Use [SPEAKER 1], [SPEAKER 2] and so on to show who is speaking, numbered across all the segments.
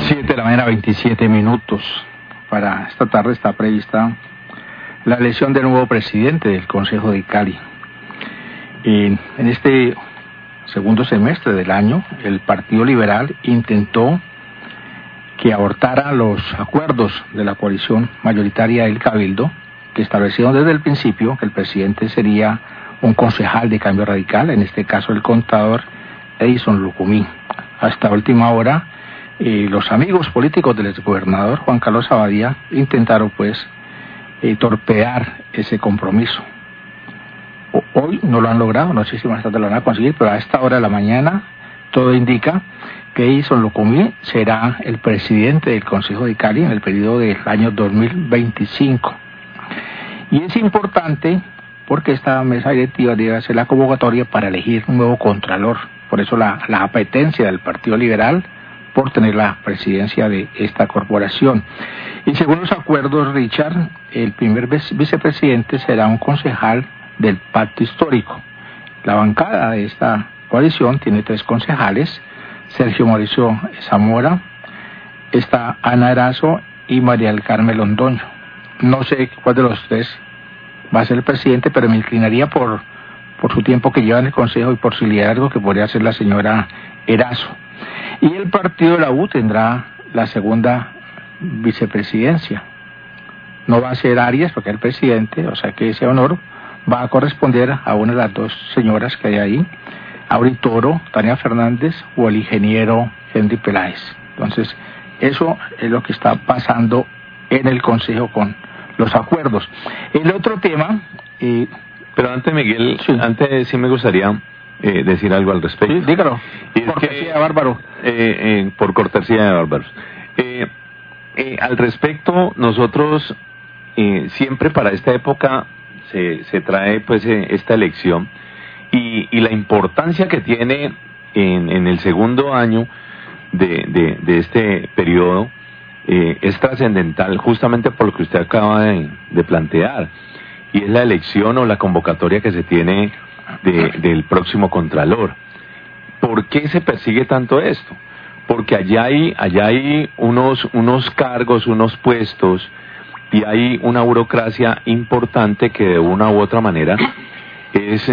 [SPEAKER 1] 7 de la mañana, 27 minutos. Para esta tarde está prevista la elección del nuevo presidente del Consejo de Cali. En este segundo semestre del año, el Partido Liberal intentó que abortara los acuerdos de la coalición mayoritaria del Cabildo, que establecieron desde el principio que el presidente sería un concejal de Cambio Radical, en este caso el contador Edison Lucumí. Hasta última hora, los amigos políticos del exgobernador Juan Carlos Abadía intentaron torpedear ese compromiso. Hoy no lo han logrado, no sé si más tarde lo van a conseguir, pero a esta hora de la mañana todo indica que Edison Lucumí será el presidente del Consejo de Cali en el periodo del año 2025. Y es importante porque esta mesa directiva debe hacer la convocatoria para elegir un nuevo contralor. Por eso la apetencia del Partido Liberal por tener la presidencia de esta corporación. Y según los acuerdos, Richard, el primer vicepresidente será un concejal del Pacto Histórico. La bancada de esta coalición tiene 3 concejales: Sergio Mauricio Zamora, está Ana Erazo y María del Carmen Londoño. No sé cuál de los 3 va a ser el presidente, pero me inclinaría por su tiempo que lleva en el Consejo y por su liderazgo, que podría ser la señora Erazo. Y el partido de la U tendrá la segunda vicepresidencia. No va a ser Arias, porque es el presidente, o sea que ese honor va a corresponder a una de las 2 señoras que hay ahí, Auri Toro, Tania Fernández o el ingeniero Henry Peláez. Entonces, eso es lo que está pasando en el Consejo con los acuerdos. El otro tema...
[SPEAKER 2] Pero antes, Miguel, sí me gustaría decir algo al respecto.
[SPEAKER 1] Sí, dígalo.
[SPEAKER 2] Cortesía de Bárbaro. Por cortesía de Bárbaros. Al respecto, nosotros siempre para esta época se trae esta elección y la importancia que tiene en el segundo año de este periodo es trascendental, justamente por lo que usted acaba de plantear, y es la elección o la convocatoria que se tiene del próximo contralor. ¿Por qué se persigue tanto esto? Porque allá hay unos cargos, unos puestos, y hay una burocracia importante que de una u otra manera es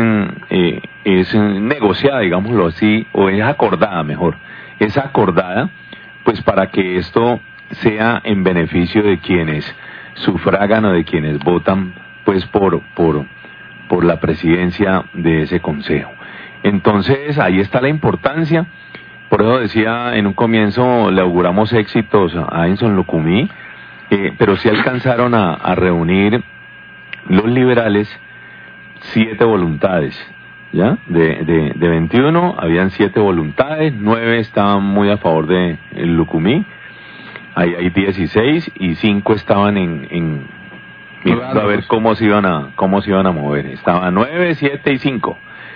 [SPEAKER 2] negociada, digámoslo así, o es acordada, mejor. Es acordada, pues para que esto sea en beneficio de quienes sufragan o de quienes votan, pues por la presidencia de ese consejo. Entonces, ahí está la importancia. Por eso decía en un comienzo, le auguramos éxitos a Edison Lucumí, pero sí alcanzaron a reunir los liberales 7 voluntades, ¿ya? De 21 habían 7 voluntades, 9 estaban muy a favor de Lucumí, ahí hay 16 y 5 estaban mirando a ver cómo se iban a mover. Estaban 9, 7 y 5.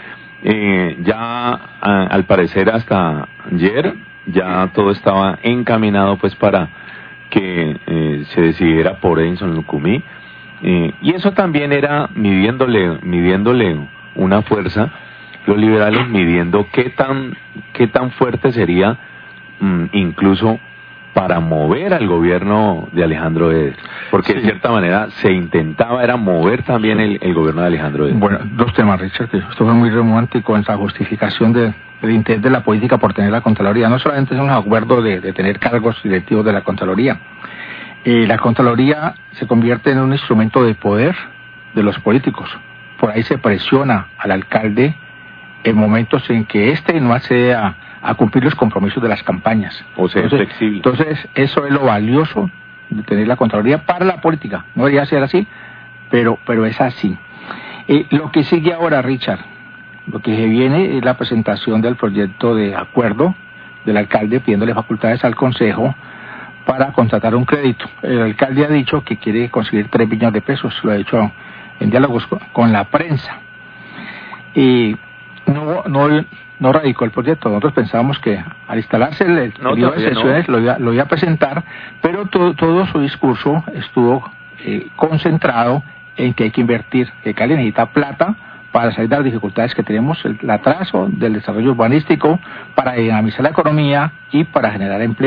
[SPEAKER 2] Al parecer hasta ayer ya todo estaba encaminado pues para que se decidiera por Edison Lucumí, y eso también era midiéndole una fuerza, los liberales midiendo qué tan fuerte sería incluso para mover al gobierno de Alejandro Eder, porque de cierta manera se intentaba era mover también el gobierno de Alejandro Eder.
[SPEAKER 1] Bueno, 2 temas, Richard, que esto fue muy romántico en la justificación del interés de la política por tener la Contraloría. No solamente son los acuerdos de tener cargos directivos de la Contraloría. La Contraloría se convierte en un instrumento de poder de los políticos. Por ahí se presiona al alcalde en momentos en que no accede a cumplir los compromisos de las campañas.
[SPEAKER 2] O sea, es flexible.
[SPEAKER 1] Entonces, eso es lo valioso de tener la Contraloría para la política. No debería ser así, pero es así. Lo que sigue ahora, Richard, lo que se viene es la presentación del proyecto de acuerdo del alcalde pidiéndole facultades al Consejo para contratar un crédito. El alcalde ha dicho que quiere conseguir 3 billones de pesos, lo ha dicho en diálogos con la prensa. Y no radicó el proyecto. Nosotros pensábamos que al instalarse el periodo de sesiones lo iba a presentar, pero todo su discurso estuvo concentrado en que hay que invertir, que Cali necesita plata para salir de las dificultades que tenemos, el atraso del desarrollo urbanístico, para dinamizar la economía y para generar empleo.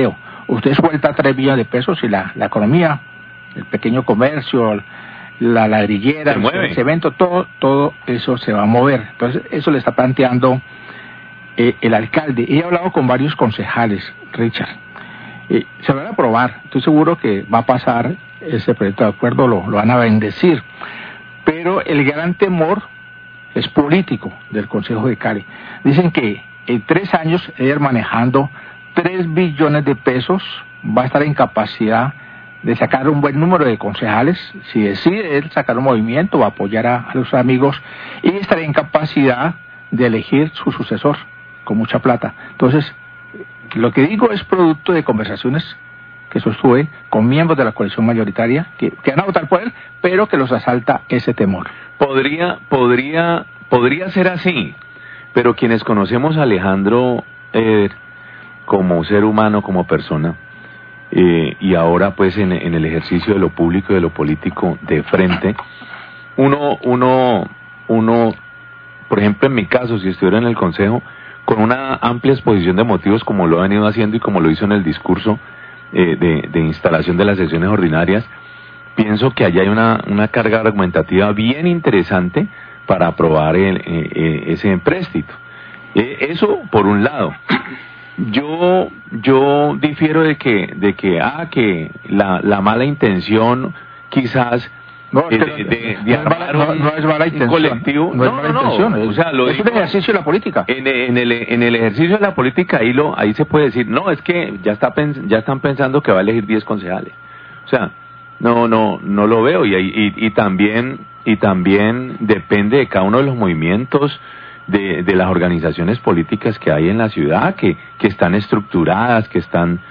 [SPEAKER 1] usted suelta 3 billones de pesos y la economía, el pequeño comercio, la ladrillera, el cemento, todo eso se va a mover. Entonces, eso le está planteando el alcalde. He hablado con varios concejales, Richard. Se van a aprobar, estoy seguro que va a pasar ese proyecto de acuerdo, lo van a bendecir. Pero el gran temor es político del Consejo de Cali. Dicen que en 3 años, él manejando 3 billones de pesos, va a estar en capacidad de sacar un buen número de concejales. Si decide él sacar un movimiento, va a apoyar a los amigos y estará en capacidad de elegir su sucesor con mucha plata. Entonces, lo que digo es producto de conversaciones que sostuve con miembros de la coalición mayoritaria que van a votar por él, pero que los asalta ese temor.
[SPEAKER 2] Podría ser así, pero quienes conocemos a Alejandro como ser humano, como persona, y ahora pues en el ejercicio de lo público y de lo político de frente, uno, por ejemplo en mi caso, si estuviera en el Consejo, con una amplia exposición de motivos como lo ha venido haciendo y como lo hizo en el discurso de instalación de las sesiones ordinarias, pienso que allá hay una carga argumentativa bien interesante para aprobar ese empréstito. Eso por un lado. Yo difiero de que la mala intención quizás
[SPEAKER 1] no es mala intención,
[SPEAKER 2] colectivo,
[SPEAKER 1] no es mala intención,
[SPEAKER 2] o sea,
[SPEAKER 1] es un ejercicio de la política.
[SPEAKER 2] En el ejercicio de la política ahí se puede decir, no, es que ya están pensando que va a elegir 10 concejales. O sea, no lo veo, y también depende de cada uno de los movimientos de las organizaciones políticas que hay en la ciudad, que están estructuradas, que están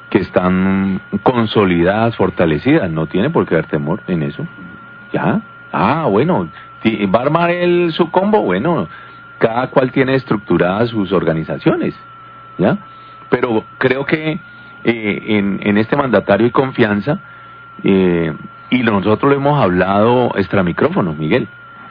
[SPEAKER 2] consolidadas, fortalecidas. No tiene por qué haber temor en eso. Ya, bueno, va a armar su combo, bueno, cada cual tiene estructuradas sus organizaciones, ¿ya? Pero creo que en este mandatario hay confianza, y nosotros lo hemos hablado extramicrófono, Miguel.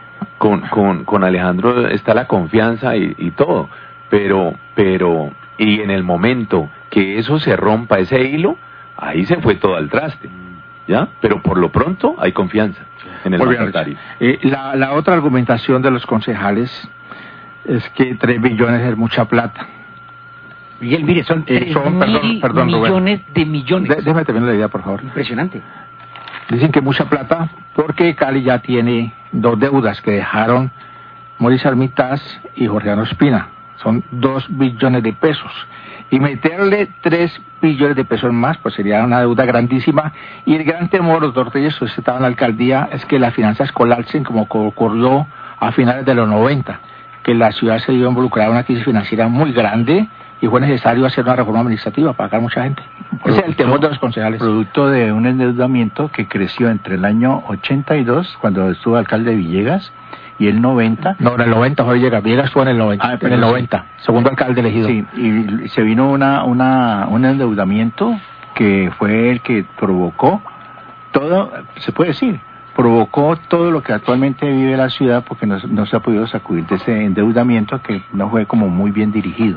[SPEAKER 2] Con Alejandro está la confianza y todo, pero y en el momento que eso se rompa, ese hilo, ahí se fue todo al traste, ¿ya? Pero por lo pronto hay confianza en el mandatario.
[SPEAKER 1] La otra argumentación de los concejales es que 3 billones es mucha plata.
[SPEAKER 3] Miguel, mire, son 3
[SPEAKER 1] perdón,
[SPEAKER 3] millones de millones.
[SPEAKER 1] Déjame terminar la idea, por favor.
[SPEAKER 3] Impresionante.
[SPEAKER 1] Dicen que mucha plata porque Cali ya tiene 2 deudas que dejaron Mauricio Armitaz y Jorge Espina. Son 2 billones de pesos. Y meterle 3 billones de pesos más, pues sería una deuda grandísima. Y el gran temor, los dos reyes que estaban en la alcaldía, es que las finanzas colapsen como ocurrió a finales de los 90, que la ciudad se vio involucrada en una crisis financiera muy grande y fue necesario hacer una reforma administrativa para pagar mucha gente. Ese es el temor de los concejales.
[SPEAKER 4] Producto de un endeudamiento que creció entre el año 82, cuando estuvo alcalde Villegas, y el 90.
[SPEAKER 1] No, en el 90 fue Villegas fue en el 90. En el 90, segundo alcalde elegido.
[SPEAKER 4] Sí, y se vino un endeudamiento que fue el que provocó todo, se puede decir, provocó todo lo que actualmente vive la ciudad, porque no se ha podido sacudir de ese endeudamiento que no fue como muy bien dirigido.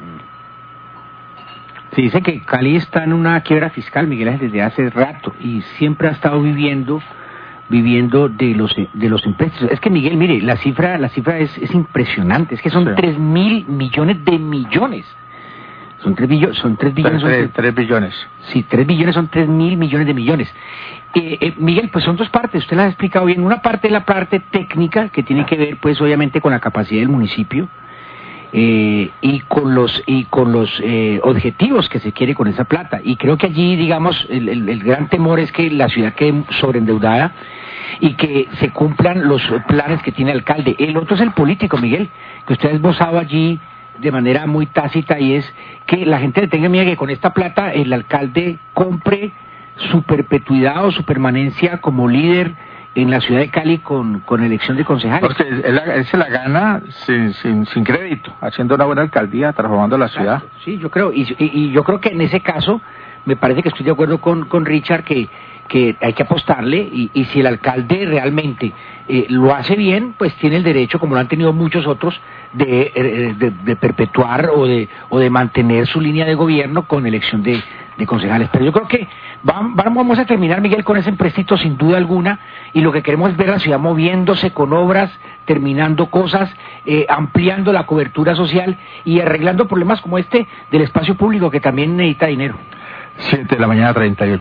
[SPEAKER 3] Se dice que Cali está en una quiebra fiscal, Miguel Ángel, desde hace rato, y siempre ha estado viviendo de los empréstitos. Es que, Miguel, mire, la cifra es impresionante, es que son 3.000 millones de millones. Son 3 billones.
[SPEAKER 1] 3 billones.
[SPEAKER 3] Sí, 3 billones son 3.000 millones de millones. Miguel, pues son 2 partes, usted las ha explicado bien. Una parte es la parte técnica, que tiene que ver, pues, obviamente, con la capacidad del municipio, y con los objetivos que se quiere con esa plata. Y creo que allí, digamos, el gran temor es que la ciudad quede sobreendeudada y que se cumplan los planes que tiene el alcalde. El otro es el político, Miguel, que usted ha esbozado allí de manera muy tácita, y es que la gente le tenga miedo que con esta plata el alcalde compre su perpetuidad o su permanencia como líder en la ciudad de Cali con elección de concejales.
[SPEAKER 1] Porque él se la gana sin crédito, haciendo una buena alcaldía, transformando la ciudad.
[SPEAKER 3] Sí, yo creo, y yo creo que en ese caso, me parece que estoy de acuerdo con Richard, que hay que apostarle, y si el alcalde realmente lo hace bien, pues tiene el derecho, como lo han tenido muchos otros, de perpetuar o de mantener su línea de gobierno con elección de de concejales. Pero yo creo que vamos a terminar, Miguel, con ese empréstito sin duda alguna, y lo que queremos es ver la ciudad moviéndose con obras, terminando cosas, ampliando la cobertura social y arreglando problemas como este del espacio público que también necesita dinero.
[SPEAKER 1] 7 de la mañana, 38.